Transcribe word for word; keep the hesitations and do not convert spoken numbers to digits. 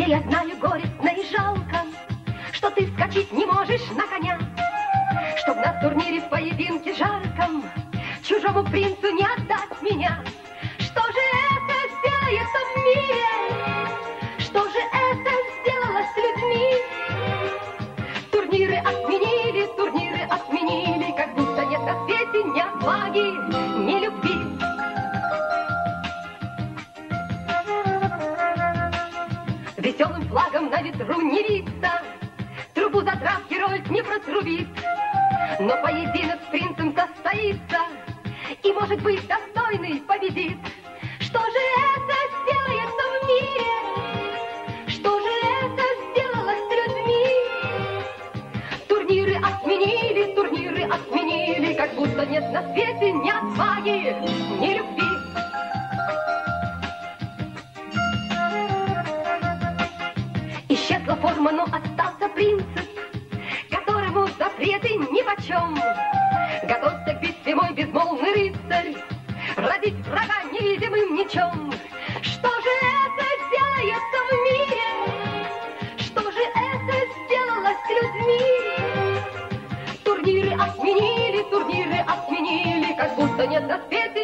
Теперь я знаю горестно и жалко, что ты вскочить не можешь на коня, чтоб на турнире в поединке жарком чужому принцу не отдать меня. Что же это сделается в мире? Что же это сделалось с людьми? Турниры отменили, турниры отменили, как будто нет на свете ни отваги, ни любви. Веселым флагом на ветру не виться, трубу задрав, герой не протрубит. Но поединок с принцем состоится, и, может быть, достойный победит. Что же это сделается в мире? Что же это сделалось с людьми? Турниры отменили, турниры отменили, как будто нет на свете ни отваги, ни любви. Исчезла форма, но остался принцип, которому запреты нипочем. Готовься к битве, мой безмолвный рыцарь, разить врага невидимым мечом. Что же это делается в мире? Что же это сделалось с людьми? Турниры отменили, турниры отменили, как будто нет на свете